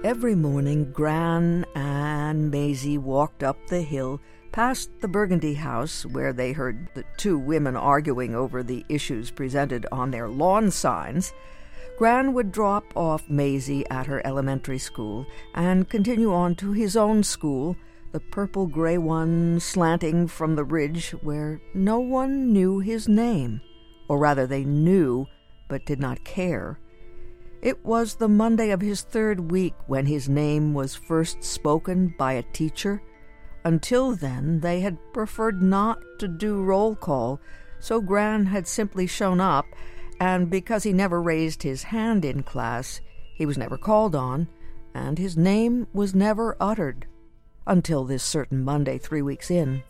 Every morning, Gran and Maisie walked up the hill past the Burgundy house, where they heard the two women arguing over the issues presented on their lawn signs. Gran would drop off Maisie at her elementary school and continue on to his own school, the purple-gray one slanting from the ridge where no one knew his name, or rather they knew but did not care. It was the Monday of his third week when his name was first spoken by a teacher. Until then, they had preferred not to do roll call, so Gran had simply shown up, and because he never raised his hand in class, he was never called on, and his name was never uttered, until this certain Monday 3 weeks in.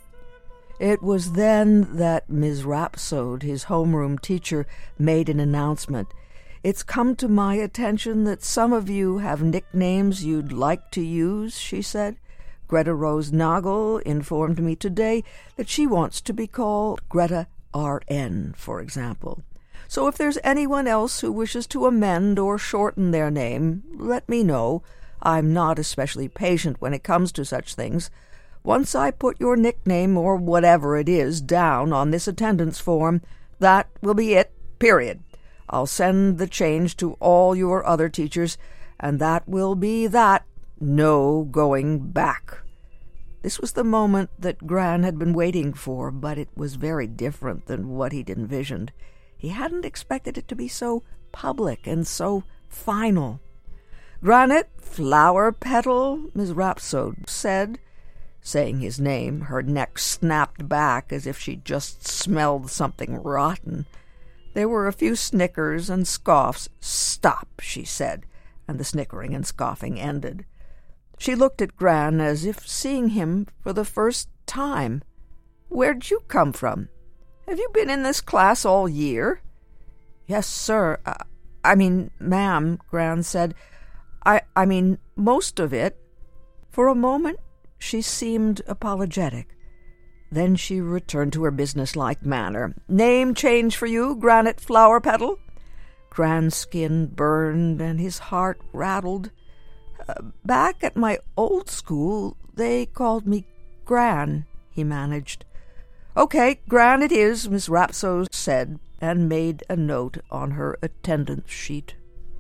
It was then that Ms. Rhapsode, his homeroom teacher, made an announcement. "It's come to my attention that some of you have nicknames you'd like to use," she said. "Greta Rose Nagel informed me today that she wants to be called Greta R.N., for example. So if there's anyone else who wishes to amend or shorten their name, let me know. I'm not especially patient when it comes to such things. Once I put your nickname or whatever it is down on this attendance form, that will be it, period. I'll send the change to all your other teachers, and that will be that. No going back." This was the moment that Gran had been waiting for, but it was very different than what he'd envisioned. He hadn't expected it to be so public and so final. "Granite Flower Petal," Ms. Rhapsode said. Saying his name, her neck snapped back as if she'd just smelled something rotten. There were a few snickers and scoffs. "Stop," she said, and the snickering and scoffing ended. She looked at Gran as if seeing him for the first time. "Where'd you come from? Have you been in this class all year?" "Yes, sir. Ma'am," Gran said. I mean, most of it." For a moment, she seemed apologetic. Then she returned to her businesslike manner. "Name change for you, Granite Flower Petal?" Gran's skin burned and his heart rattled. "Back at my old school, they called me Gran," he managed. "Okay, Gran it is," Miss Rhapsode said, and made a note on her attendance sheet.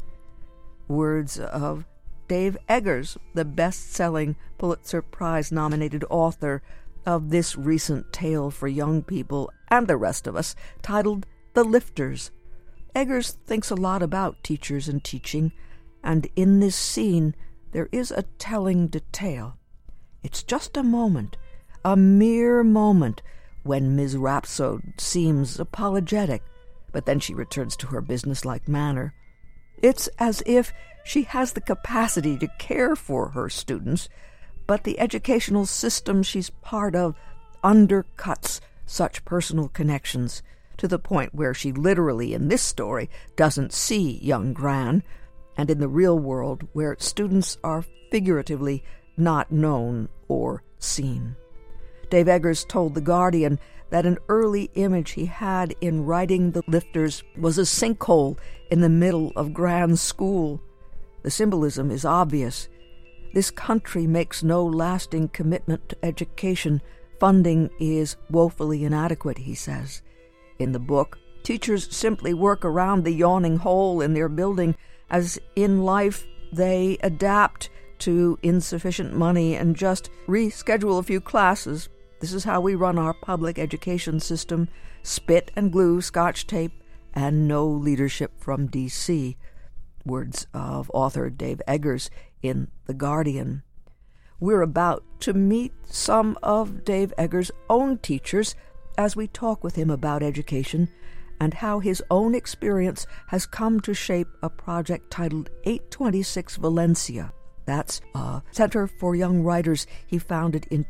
Words of Dave Eggers, the best-selling Pulitzer Prize-nominated author of this recent tale for young people and the rest of us, titled The Lifters. Eggers thinks a lot about teachers and teaching, and in this scene there is a telling detail. It's just a moment, a mere moment, when Ms. Rhapsode seems apologetic, but then she returns to her businesslike manner. It's as if she has the capacity to care for her students, but the educational system she's part of undercuts such personal connections to the point where she literally, in this story, doesn't see young Gran, and in the real world where students are figuratively not known or seen. Dave Eggers told The Guardian that an early image he had in writing The Lifters was a sinkhole in the middle of Gran's school. The symbolism is obvious. This country makes no lasting commitment to education. Funding is woefully inadequate, he says. In the book, teachers simply work around the yawning hole in their building, as in life they adapt to insufficient money and just reschedule a few classes. This is how we run our public education system: spit and glue, Scotch tape, and no leadership from D.C. Words of author Dave Eggers in The Guardian. We're about to meet some of Dave Eggers' own teachers as we talk with him about education and how his own experience has come to shape a project titled 826 Valencia. That's a Center for Young Writers he founded in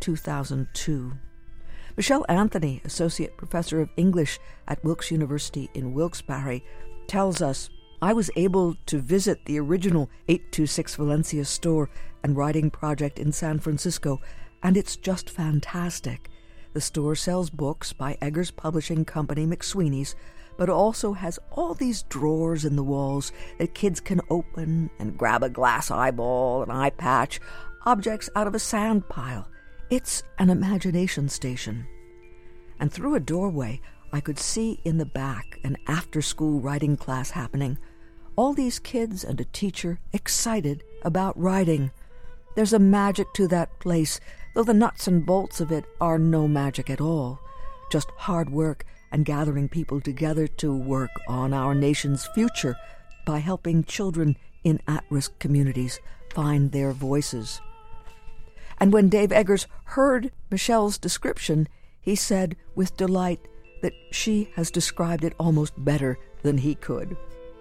2002. Michelle Anthony, Associate Professor of English at Wilkes University in Wilkes-Barre, tells us, "I was able to visit the original 826 Valencia store and writing project in San Francisco, and it's just fantastic. The store sells books by Eggers' publishing company McSweeney's, but also has all these drawers in the walls that kids can open and grab a glass eyeball, an eye patch, objects out of a sand pile. It's an imagination station. And through a doorway, I could see in the back an after-school writing class happening. All these kids and a teacher excited about writing. There's a magic to that place, though the nuts and bolts of it are no magic at all. Just hard work and gathering people together to work on our nation's future by helping children in at-risk communities find their voices. And when Dave Eggers heard Michelle's description, he said with delight that she has described it almost better than he could.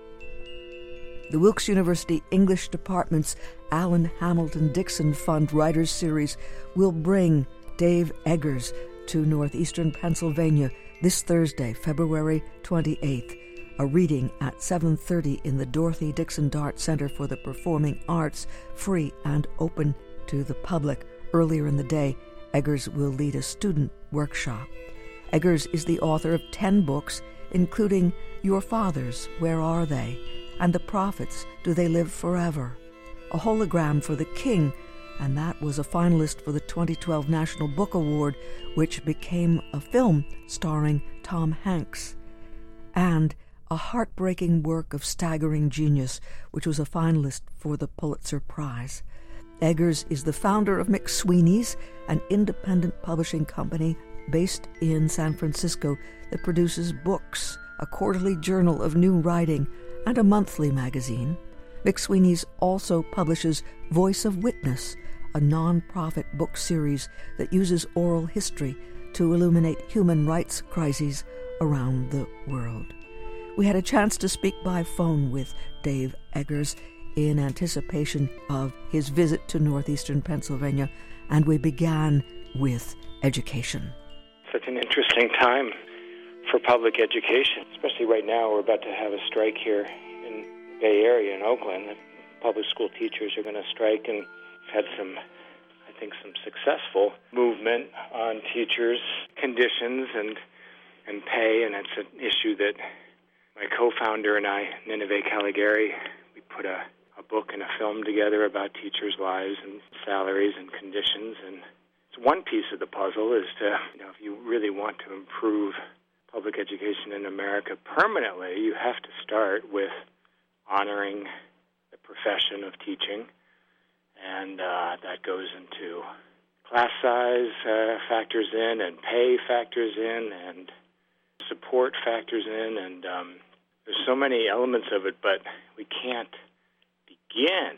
The Wilkes University English Department's Allen Hamilton Dixon Fund Writers Series will bring Dave Eggers to northeastern Pennsylvania this Thursday, February 28th, a reading at 7:30 in the Dorothy Dixon Dart Center for the Performing Arts, free and open to the public. Earlier in the day, Eggers will lead a student workshop. Eggers is the author of 10 books, including Your Fathers, Where Are They? And The Prophets, Do They Live Forever? A Hologram for the King, and that was a finalist for the 2012 National Book Award, which became a film starring Tom Hanks. And A Heartbreaking Work of Staggering Genius, which was a finalist for the Pulitzer Prize. Eggers is the founder of McSweeney's, an independent publishing company based in San Francisco that produces books, a quarterly journal of new writing, and a monthly magazine. McSweeney's also publishes Voice of Witness, a non-profit book series that uses oral history to illuminate human rights crises around the world. We had a chance to speak by phone with Dave Eggers in anticipation of his visit to northeastern Pennsylvania, and we began with education. Such an interesting time for public education, especially right now. We're about to have a strike here in the Bay Area in Oakland. The public school teachers are going to strike, and we've had some successful movement on teachers' conditions and pay, and it's an issue that my co-founder and I, Nineveh Caligari, we put a book and a film together about teachers' lives and salaries and conditions. And it's one piece of the puzzle is to, if you really want to improve public education in America permanently, you have to start with honoring the profession of teaching. And that goes into class size factors in, and pay factors in, and support factors in. And there's so many elements of it, but we can't begin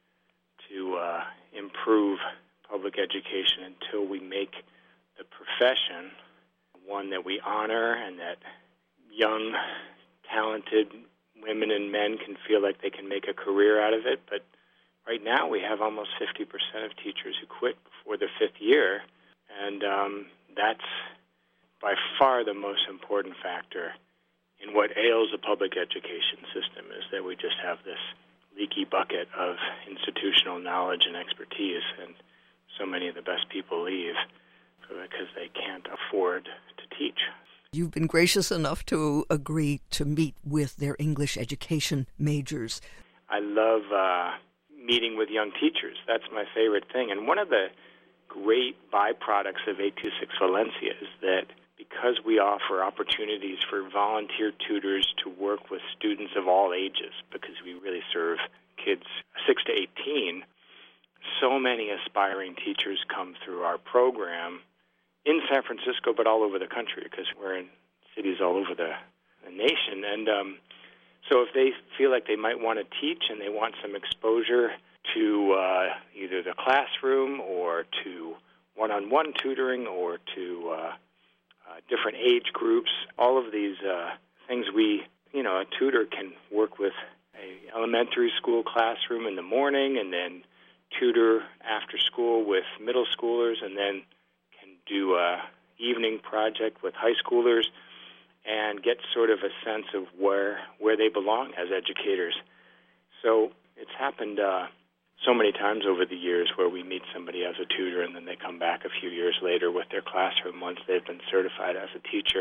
to improve public education until we make the profession one that we honor and that young, talented women and men can feel like they can make a career out of it. But right now we have almost 50% of teachers who quit before their fifth year, and that's by far the most important factor in what ails the public education system, is that we just have this leaky bucket of institutional knowledge and expertise, and so many of the best people leave because they can't afford to teach. You've been gracious enough to agree to meet with their English education majors. I love meeting with young teachers. That's my favorite thing. And one of the great byproducts of 826 Valencia is that because we offer opportunities for volunteer tutors to work with students of all ages, because we really serve kids 6 to 18, so many aspiring teachers come through our program in San Francisco, but all over the country, because we're in cities all over the nation. And so if they feel like they might want to teach and they want some exposure to either the classroom or to one-on-one tutoring or to different age groups, all of these things a tutor can work with a elementary school classroom in the morning and then tutor after school with middle schoolers, and then can do a evening project with high schoolers and get sort of a sense of where they belong as educators. So it's happened so many times over the years where we meet somebody as a tutor and then they come back a few years later with their classroom once they've been certified as a teacher,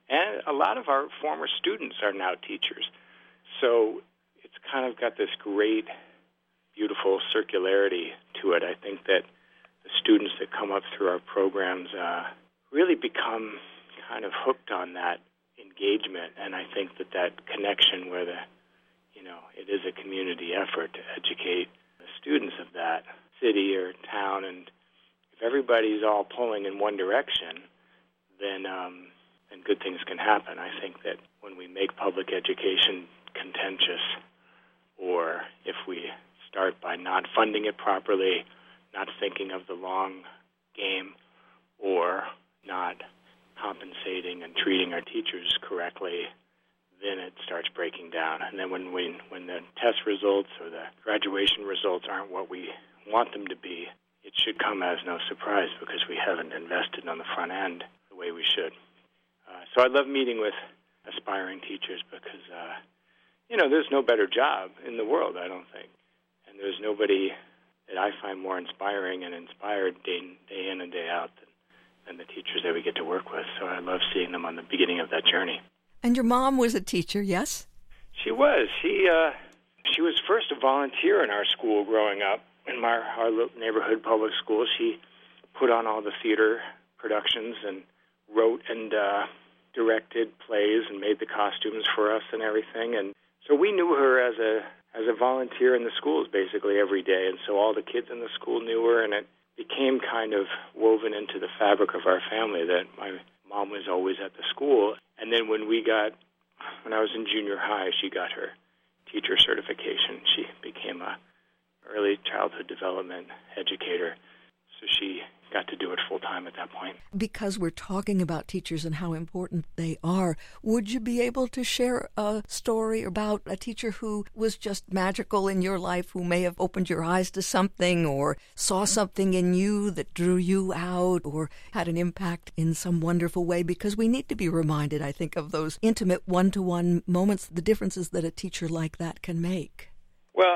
And a lot of our former students are now teachers. So it's kind of got this great, beautiful circularity to it. I think that the students that come up through our programs really become kind of hooked on that engagement, and I think that connection where it is a community effort to educate the students of that city or town, and if everybody's all pulling in one direction, then good things can happen. I think that when we make public education contentious, or if we start by not funding it properly, not thinking of the long game, or not compensating and treating our teachers correctly, then it starts breaking down. And then when the test results or the graduation results aren't what we want them to be, it should come as no surprise because we haven't invested on the front end the way we should. So I love meeting with aspiring teachers because, there's no better job in the world, I don't think. And there's nobody that I find more inspiring and inspired day in and day out than the teachers that we get to work with. So I love seeing them on the beginning of that journey. And your mom was a teacher, yes? She was. She was first a volunteer in our school growing up. In our neighborhood public school, she put on all the theater productions and wrote and directed plays and made the costumes for us and everything. And so we knew her as a volunteer in the schools basically every day. And so all the kids in the school knew her, and it became kind of woven into the fabric of our family that my mom was always at the school. And then when I was in junior high, she got her teacher certification. She became a early childhood development educator. So she got to do it full-time at that point. Because we're talking about teachers and how important they are, would you be able to share a story about a teacher who was just magical in your life, who may have opened your eyes to something or saw something in you that drew you out or had an impact in some wonderful way? Because we need to be reminded, I think, of those intimate one-to-one moments, the differences that a teacher like that can make. Well,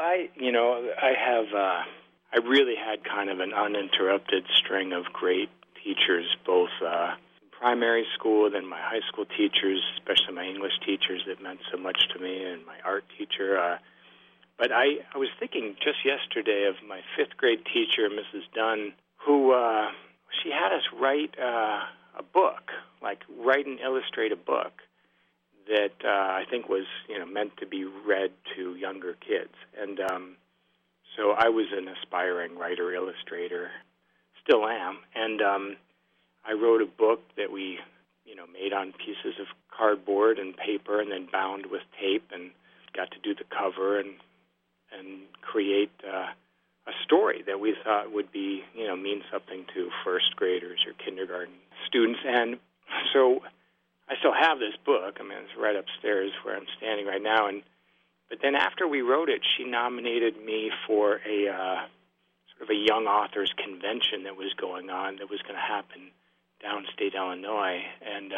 I really had kind of an uninterrupted string of great teachers, both in primary school, then my high school teachers, especially my English teachers that meant so much to me, and my art teacher. But I was thinking just yesterday of my fifth grade teacher, Mrs. Dunn, who she had us write a book, like write and illustrate a book that I think was meant to be read to younger kids. And so I was an aspiring writer, illustrator, still am, and I wrote a book that we, made on pieces of cardboard and paper and then bound with tape, and got to do the cover and create a story that we thought would be, mean something to first graders or kindergarten students. And so I still have this book. I mean, it's right upstairs where I'm standing right now, But then after we wrote it, she nominated me for a sort of a young authors convention that was going on, that was going to happen downstate Illinois. And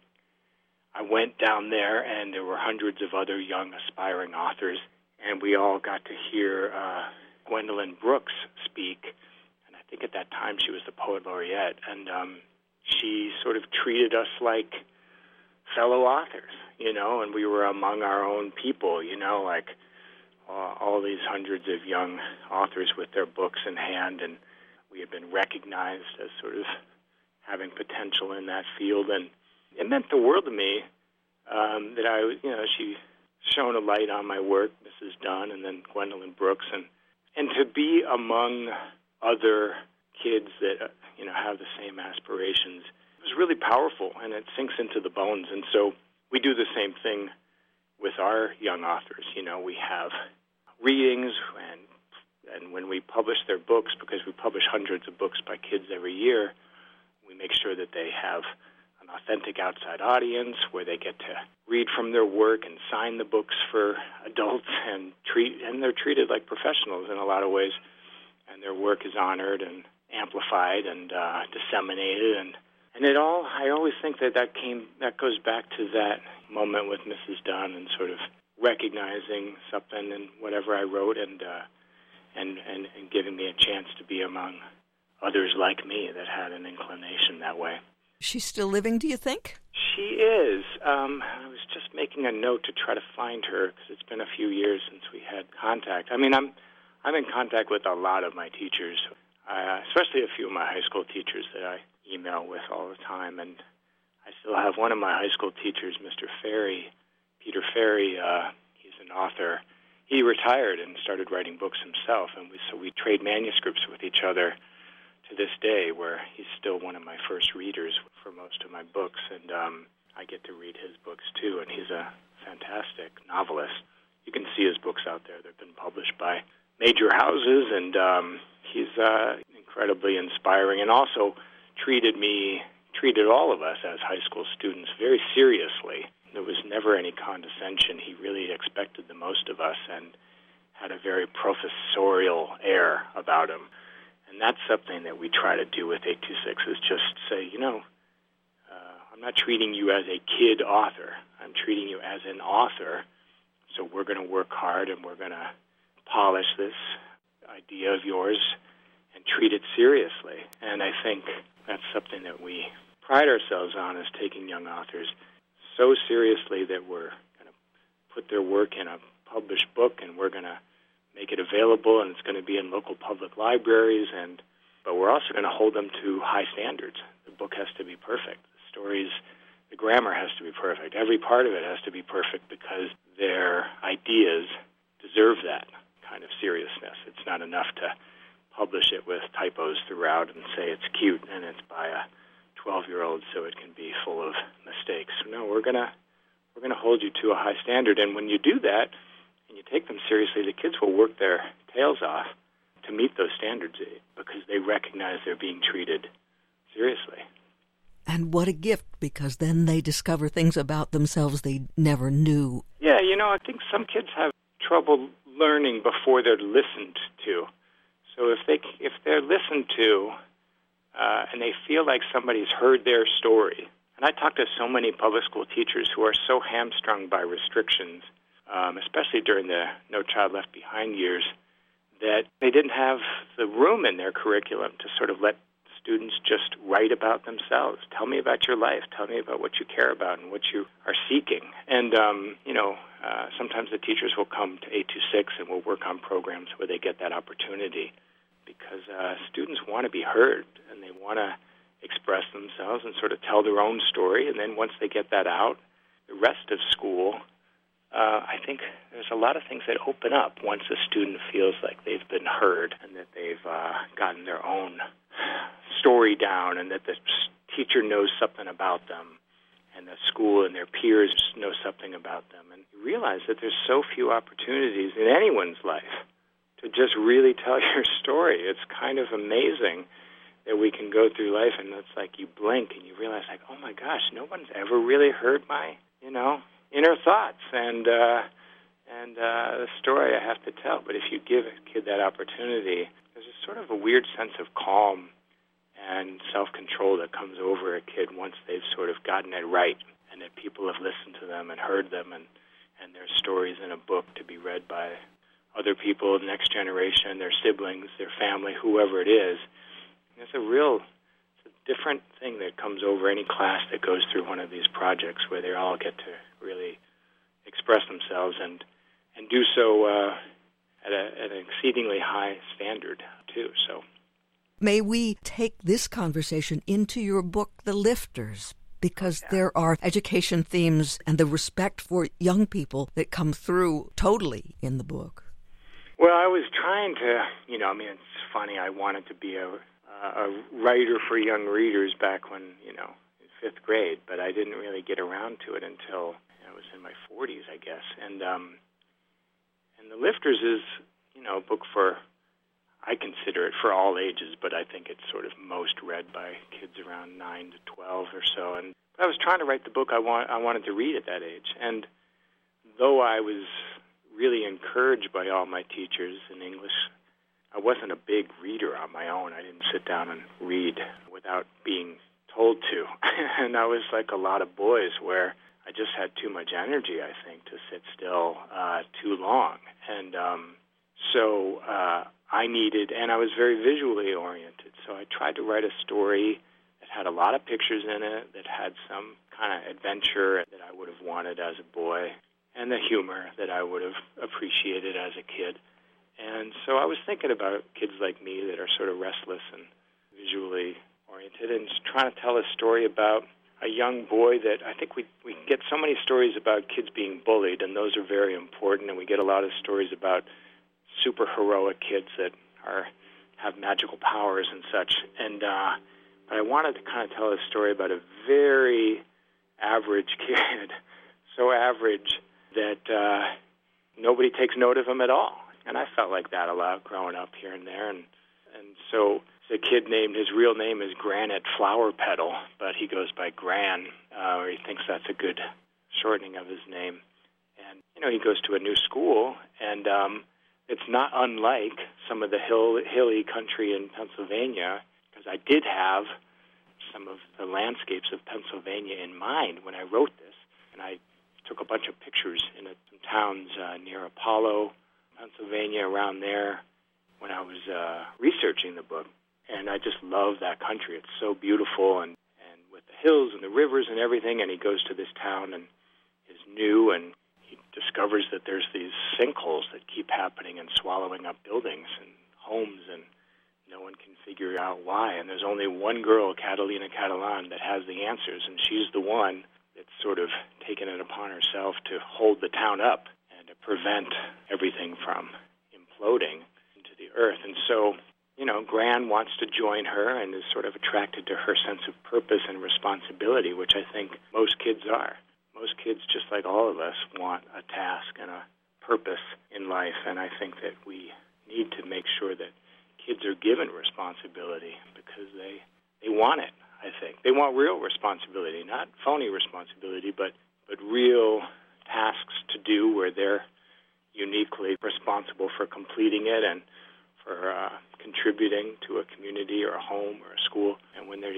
I went down there, and there were hundreds of other young aspiring authors, and we all got to hear Gwendolyn Brooks speak. And I think at that time she was the poet laureate. And she sort of treated us like fellow authors, and we were among our own people, like all these hundreds of young authors with their books in hand, and we had been recognized as sort of having potential in that field, and it meant the world to me that she shone a light on my work, Mrs. Dunn, and then Gwendolyn Brooks, and to be among other kids that have the same aspirations. It was really powerful, and it sinks into the bones. And so we do the same thing with our young authors. We have readings, and when we publish their books, because we publish hundreds of books by kids every year, we make sure that they have an authentic outside audience where they get to read from their work and sign the books for adults, and they're treated like professionals in a lot of ways, and their work is honored and amplified and disseminated, and I always think that goes back to that moment with Mrs. Dunn and sort of recognizing something in whatever I wrote and giving me a chance to be among others like me that had an inclination that way. She's still living, do you think? She is. I was just making a note to try to find her because it's been a few years since we had contact. I mean, I'm in contact with a lot of my teachers, especially a few of my high school teachers that I email with all the time. And I still have one of my high school teachers, Mr. Ferry, Peter Ferry. He's an author. He retired and started writing books himself, and we trade manuscripts with each other to this day, where he's still one of my first readers for most of my books, and I get to read his books too, and he's a fantastic novelist. You can see his books out there. They've been published by major houses, and he's incredibly inspiring, and also treated all of us as high school students very seriously. There was never any condescension. He really expected the most of us and had a very professorial air about him. And that's something that we try to do with 826, is just say, I'm not treating you as a kid author. I'm treating you as an author. So we're going to work hard and we're going to polish this idea of yours and treat it seriously. And I think that's something that we pride ourselves on, is taking young authors so seriously that we're going to put their work in a published book, and we're going to make it available, and it's going to be in local public libraries, but we're also going to hold them to high standards. The book has to be perfect. The stories, the grammar has to be perfect. Every part of it has to be perfect, because their ideas deserve that kind of seriousness. It's not enough to publish it with typos throughout and say it's cute and it's by a 12-year-old, so it can be full of mistakes. No, we're going to hold you to a high standard, and when you do that, and you take them seriously, the kids will work their tails off to meet those standards because they recognize they're being treated seriously. And what a gift, because then they discover things about themselves they never knew. Yeah, I think some kids have trouble learning before they're listened to. So if they're listened to and they feel like somebody's heard their story, and I talk to so many public school teachers who are so hamstrung by restrictions, especially during the No Child Left Behind years, that they didn't have the room in their curriculum to sort of let students just write about themselves. Tell me about your life. Tell me about what you care about and what you are seeking. And, sometimes the teachers will come to 826 and we'll work on programs where they get that opportunity, because students want to be heard and they want to express themselves and sort of tell their own story. And then once they get that out, the rest of school, I think there's a lot of things that open up once a student feels like they've been heard and that they've gotten their own story down, and that the teacher knows something about them, and the school and their peers know something about them. And you realize that there's so few opportunities in anyone's life to just really tell your story. It's kind of amazing that we can go through life and it's like you blink and you realize, like, oh my gosh, no one's ever really heard my, inner thoughts and the story I have to tell. But if you give a kid that opportunity, there's a sort of a weird sense of calm and self-control that comes over a kid once they've sort of gotten it right, and that people have listened to them and heard them, and their stories in a book to be read by other people, the next generation, their siblings, their family, whoever it is. It's a different thing that comes over any class that goes through one of these projects, where they all get to really express themselves and do so at an exceedingly high standard, too. So, may we take this conversation into your book, The Lifters, because there are education themes and the respect for young people that come through totally in the book. Well, I was trying to, it's funny, I wanted to be a writer for young readers back when, in 5th grade, but I didn't really get around to it until I was in my 40s, I guess. And The Lifters is, a book I consider it for all ages, but I think it's sort of most read by kids around 9 to 12 or so. And I was trying to write the book I wanted to read at that age. And though I was really encouraged by all my teachers in English, I wasn't a big reader on my own. I didn't sit down and read without being told to. And I was like a lot of boys, where I just had too much energy, I think, to sit still too long. And so I was very visually oriented. So I tried to write a story that that had a lot of pictures in it, that had some kind of adventure that I would have wanted as a boy, and the humor that I would have appreciated as a kid. And so I was thinking about kids like me that are sort of restless and visually oriented, and just trying to tell a story about a young boy that I think we get so many stories about kids being bullied, and those are very important, and we get a lot of stories about super heroic kids that have magical powers and such. And but I wanted to kind of tell a story about a very average kid, so average that nobody takes note of him at all. And I felt like that a lot growing up here and there. And so the kid his real name is Granite Flower Petal, but he goes by Gran, or he thinks that's a good shortening of his name. And, he goes to a new school, and it's not unlike some of the hilly country in Pennsylvania, because I did have some of the landscapes of Pennsylvania in mind when I wrote this. And I took a bunch of pictures in some towns near Apollo, Pennsylvania, around there, when I was researching the book. And I just love that country. It's so beautiful, and with the hills and the rivers and everything. And he goes to this town and is new, and he discovers that there's these sinkholes that keep happening and swallowing up buildings and homes, and no one can figure out why. And there's only one girl, Catalina Catalan, that has the answers, and she's the one that's sort of taken it upon herself to hold the town up and to prevent everything from imploding into the earth. And so, Gran wants to join her and is sort of attracted to her sense of purpose and responsibility, which I think most kids are. Most kids, just like all of us, want a task and a purpose in life, and I think that we need to make sure that kids are given responsibility because they want it, I think. They want real responsibility, not phony responsibility, but real tasks to do where they're uniquely responsible for completing it and for contributing to a community or a home or a school. And when they're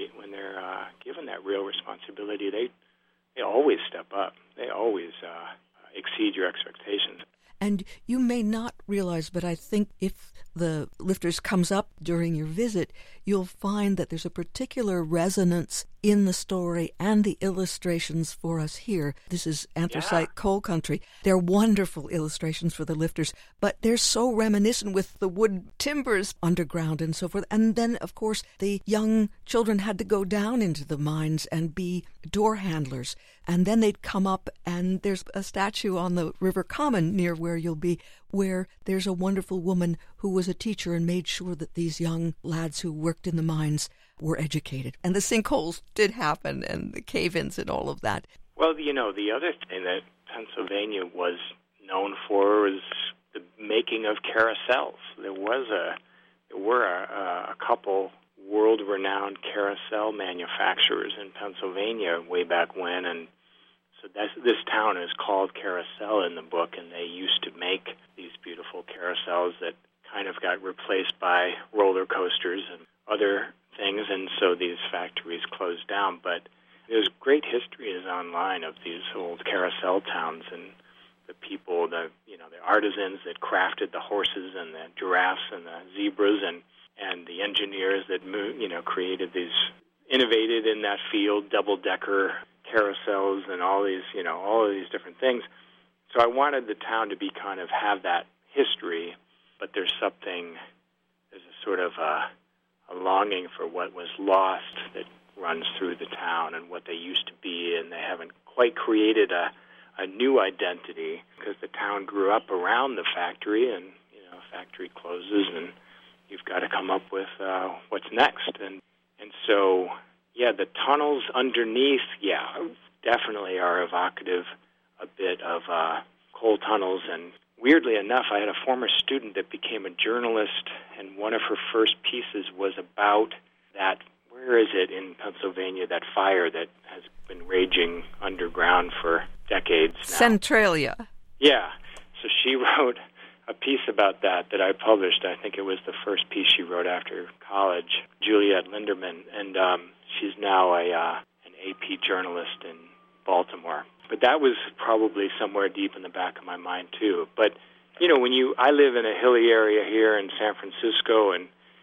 given that real responsibility, they always step up. They always exceed your expectations. And you may not realize, but I think if the Lifters comes up during your visit, you'll find that there's a particular resonance in the story and the illustrations for us here. This is anthracite coal country. They're wonderful illustrations for the Lifters, but they're so reminiscent with the wood timbers underground and so forth. And then, of course, the young children had to go down into the mines and be door handlers. And then they'd come up, and there's a statue on the River Common near where you'll be, where there's a wonderful woman who was a teacher and made sure that these young lads who worked in the mines were educated. And the sinkholes did happen, and the cave-ins and all of that. Well, the other thing that Pennsylvania was known for was the making of carousels. There were a couple world-renowned carousel manufacturers in Pennsylvania way back when, and so this town is called Carousel in the book, and they used to make these beautiful carousels that kind of got replaced by roller coasters and other things, and so these factories closed down. But there's great histories online of these old carousel towns and the people, the artisans that crafted the horses and the giraffes and the zebras, and the engineers that created these, innovated in that field, double-decker carousels and all of these different things. So I wanted the town to be kind of have that history, but there's a sort of a longing for what was lost that runs through the town and what they used to be, and they haven't quite created a new identity because the town grew up around the factory, and factory closes and you've got to come up with what's next. And so, the tunnels underneath, definitely are evocative a bit of coal tunnels. And weirdly enough, I had a former student that became a journalist, and one of her first pieces was about that, where is it in Pennsylvania, that fire that has been raging underground for decades now. Centralia. Yeah. So she wrote a piece about that I published. I think it was the first piece she wrote after college, Juliet Linderman, and she's now an AP journalist in Baltimore. But that was probably somewhere deep in the back of my mind too. But I live in a hilly area here in San Francisco, and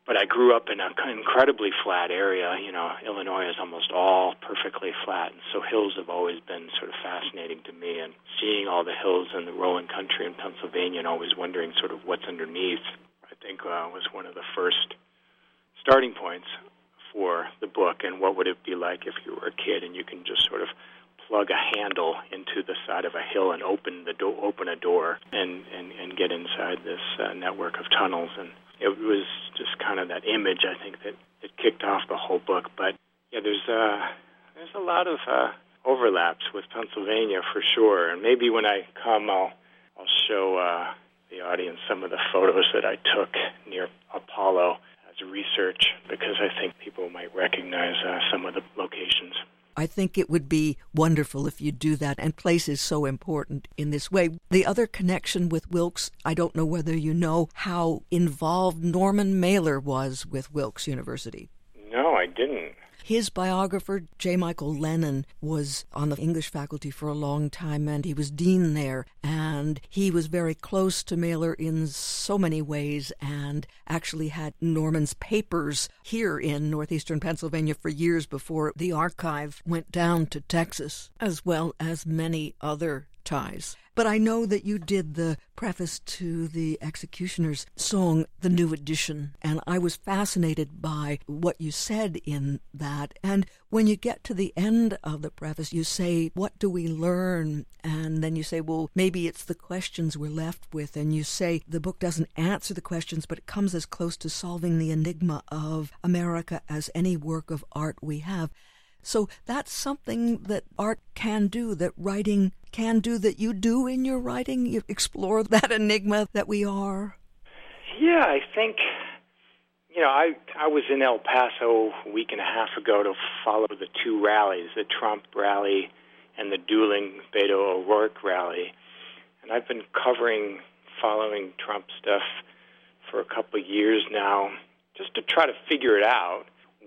But I grew up in an incredibly flat area. Illinois is almost all perfectly flat, and so hills have always been sort of fascinating to me. And seeing all the hills in the rolling country in Pennsylvania and always wondering sort of what's underneath, I think was one of the first starting points for the book. And what would it be like if you were a kid and you can just sort of plug a handle into the side of a hill and open a door and get inside this network of tunnels. And it was just kind of that image, I think, that it kicked off the whole book. But yeah, there's a lot of overlaps with Pennsylvania for sure. And maybe when I come, I'll show the audience some of the photos that I took near Apollo as research, because I think people might recognize some of the locations. I think it would be wonderful if you do that, and place is so important in this way. The other connection with Wilkes, I don't know whether you know how involved Norman Mailer was with Wilkes University. No, I didn't. His biographer, J. Michael Lennon, was on the English faculty for a long time, and he was dean there. And he was very close to Mailer in so many ways, and actually had Norman's papers here in northeastern Pennsylvania for years before the archive went down to Texas, as well as many other ties. But I know that you did the preface to the Executioner's song, The New Edition, and I was fascinated by what you said in that. And when you get to the end of the preface, you say, what do we learn? And then you say, well, maybe it's the questions we're left with. And you say the book doesn't answer the questions, but it comes as close to solving the enigma of America as any work of art we have. So that's something that art can do, that writing can do, that you do in your writing. You explore that enigma that we are. Yeah, I think, I was in El Paso a week and a half ago to follow the two rallies, the Trump rally and the dueling Beto O'Rourke rally. And I've been following Trump stuff for a couple of years now, just to try to figure it out,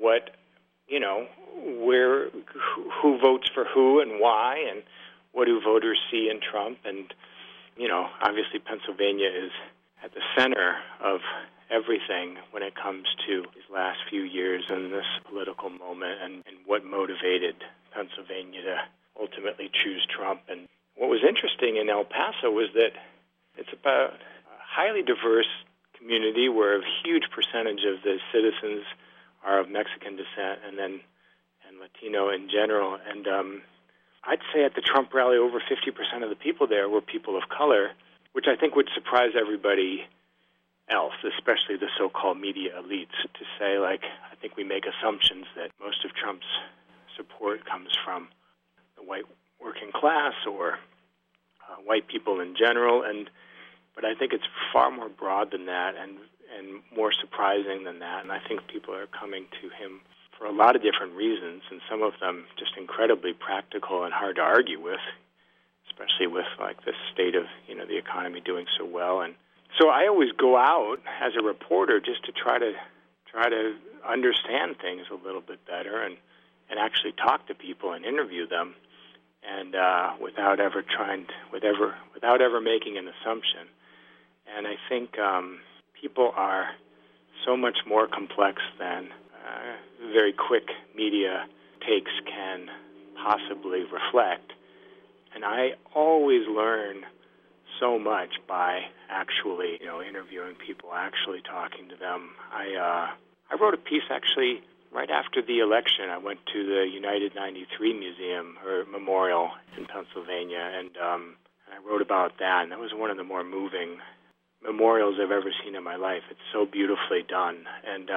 who votes for who and why, and what do voters see in Trump. And, obviously Pennsylvania is at the center of everything when it comes to these last few years and this political moment, and what motivated Pennsylvania to ultimately choose Trump. And what was interesting in El Paso was that it's about a highly diverse community where a huge percentage of the citizens are of Mexican descent, and Latino in general. And I'd say at the Trump rally, over 50% of the people there were people of color, which I think would surprise everybody else, especially the so-called media elites, to say, I think we make assumptions that most of Trump's support comes from the white working class or white people in general. But I think it's far more broad than that and more surprising than that. And I think people are coming to him for a lot of different reasons, and some of them just incredibly practical and hard to argue with, especially with this state of the economy doing so well. And so I always go out as a reporter just to try to understand things a little bit better and actually talk to people and interview them, and without ever making an assumption. And I think people are so much more complex than very quick media takes can possibly reflect. And I always learn so much by actually, interviewing people, actually talking to them. I wrote a piece actually right after the election. I went to the United 93 Museum or Memorial in Pennsylvania, and I wrote about that. And that was one of the more moving memorials I've ever seen in my life. It's so beautifully done, and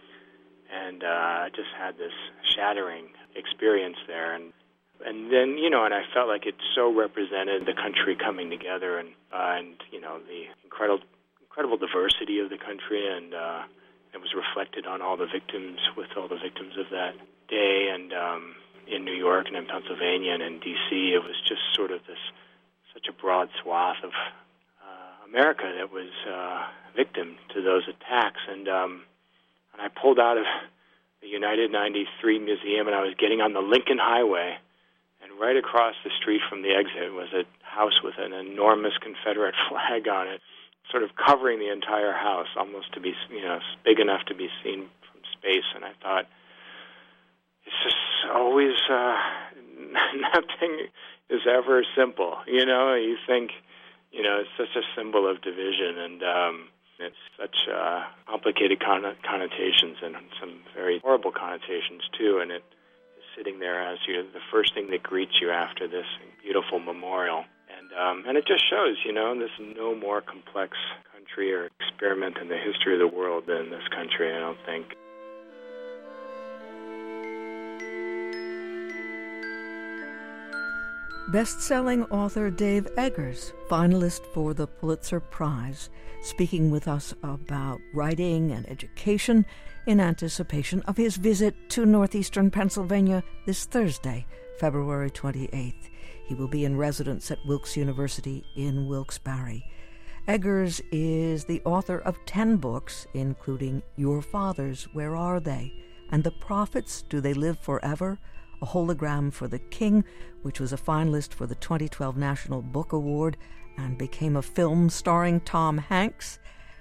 I just had this shattering experience there, and then and I felt like it so represented the country coming together, and the incredible diversity of the country, and it was reflected on all the victims of that day, and in New York and in Pennsylvania and in D.C. It was just sort of such a broad swath of America that was victim to those attacks, and I pulled out of the United 93 Museum, and I was getting on the Lincoln Highway, and right across the street from the exit was a house with an enormous Confederate flag on it, sort of covering the entire house, almost to be, big enough to be seen from space. And I thought, it's just always, nothing is ever simple. You think, it's such a symbol of division, and it's such complicated connotations and some very horrible connotations, too. And it is sitting there as the first thing that greets you after this beautiful memorial. And it just shows, there's no more complex country or experiment in the history of the world than this country, I don't think. Best-selling author Dave Eggers, finalist for the Pulitzer Prize, speaking with us about writing and education in anticipation of his visit to northeastern Pennsylvania this Thursday, February 28th. He will be in residence at Wilkes University in Wilkes-Barre. Eggers is the author of 10 books, including Your Fathers, Where Are They? And The Prophets, Do They Live Forever? A Hologram for the King, which was a finalist for the 2012 National Book Award and became a film starring Tom Hanks,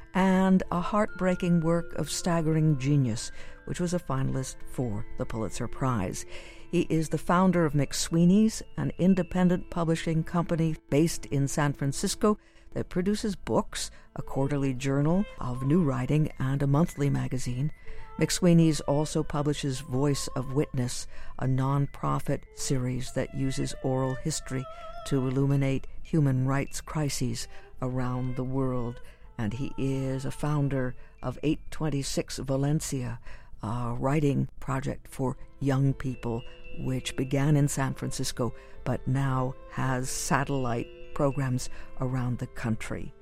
and a heartbreaking work of staggering genius, which was a finalist for the Pulitzer Prize. He is the founder of McSweeney's, an independent publishing company based in San Francisco that produces books, a quarterly journal of new writing, and a monthly magazine. McSweeney's also publishes Voice of Witness, a non-profit series that uses oral history to illuminate human rights crises around the world. And he is a founder of 826 Valencia, a writing project for young people, which began in San Francisco but now has satellite programs around the country.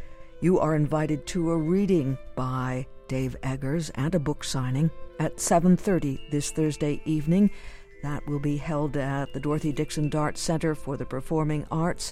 You are invited to a reading by Dave Eggers and a book signing at 7:30 this Thursday evening. That will be held at the Dorothy Dixon Dart Center for the Performing Arts,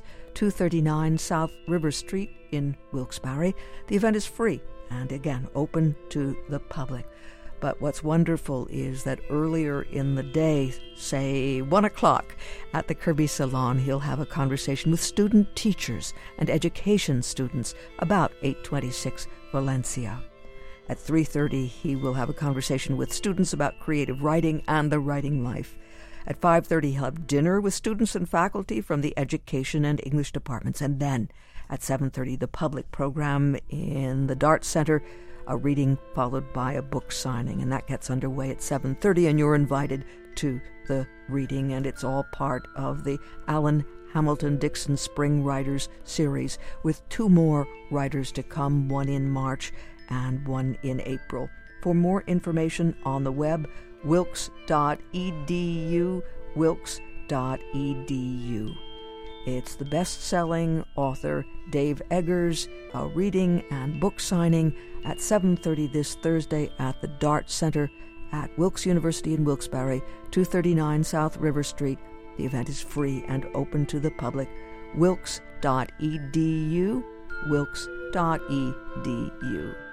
239 South River Street in Wilkes-Barre. The event is free and, again, open to the public. But what's wonderful is that earlier in the day, say 1 o'clock, at the Kirby Salon, he'll have a conversation with student teachers and education students about 826 Valencia. At 3:30, he will have a conversation with students about creative writing and the writing life. At 5:30, he'll have dinner with students and faculty from the education and English departments. And then at 7:30, the public program in the Dart Center, a reading followed by a book signing. And that gets underway at 7:30, and you're invited to the reading. And it's all part of the Allen Hamilton Dixon Spring Writers Series, with 2 more writers to come, one in March and one in April. For more information on the web, wilkes.edu, wilkes.edu. It's the best-selling author Dave Eggers, a reading and book signing at 7:30 this Thursday at the Dart Center at Wilkes University in Wilkes-Barre, 239 South River Street. The event is free and open to the public. wilkes.edu, wilkes.edu.